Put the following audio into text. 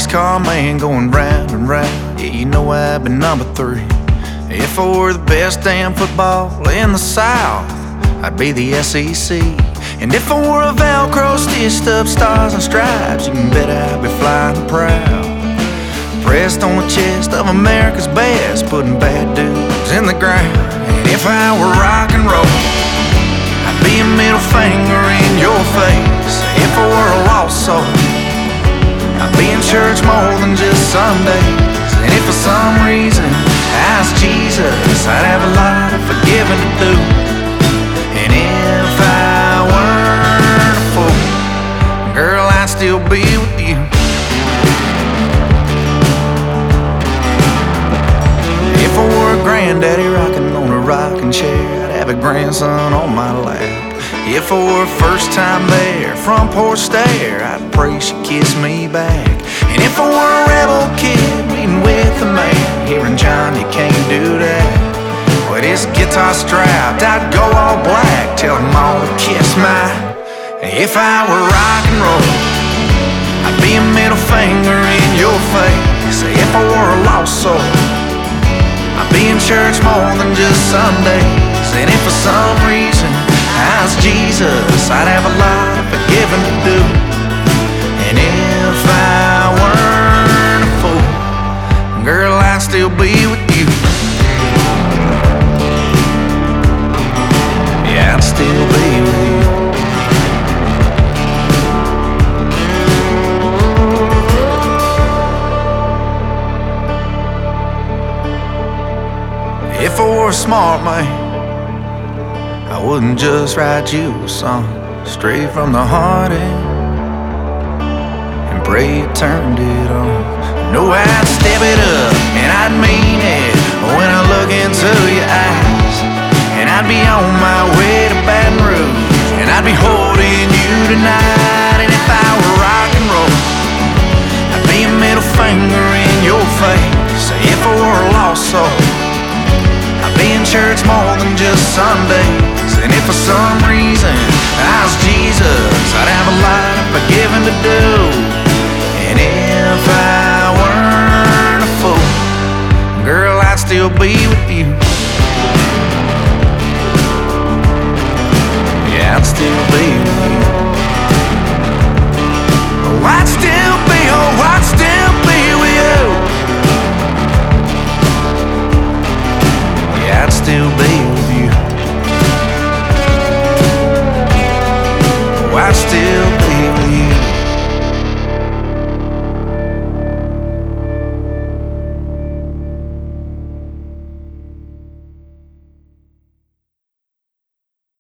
race car man going round and round. Yeah, you know I've been number 3. If I were the best damn football in the South, I'd be the SEC. And if I were a Velcro stitched up stars and stripes, you can bet I'd be flying proud, pressed on the chest of America's best, putting bad dudes in the ground. And if I were rock and roll, I'd be a middle finger in your face. If I were a lost soul, I'd be in church more than just Sundays. And if for some reason I was Jesus, I'd have a lot of forgiving to do. And if I weren't a fool, girl, I'd still be with you. If I were a granddaddy rocking on a rocking chair, I'd have a grandson on my lap. If I were first time there, front porch stare, I'd pray she'd kiss me back. And if I were a rebel kid meeting with a man, hearing John, you can't do that, with his guitar strapped, I'd go all black, tell them all to kiss my. If I were rock and roll, I'd be a middle finger in your face. If I were a lost soul, I'd be in church more than just Sundays. And if for some reason I was Jesus, I'd have a lot of forgiving to do. And if I weren't a fool, girl, I'd still be with you. Yeah, I'd still be with you. If I were a smart man, I wouldn't just write you a song straight from the heart and pray you turned it on. No, I'd step it up and I'd mean it when I look into your eyes. And I'd be on my way to Baton Rouge, and I'd be holding you tonight. And if I were rock and roll, I'd be a middle finger in your face. If I were a lost soul, I'd be in church more than just Sundays. And if for some reason I was Jesus, I'd have a lot of forgiving to do. And if I weren't a fool, girl, I'd still be with you. Yeah, I'd still be with you. Oh, I'd still be, oh, I'd still be with you.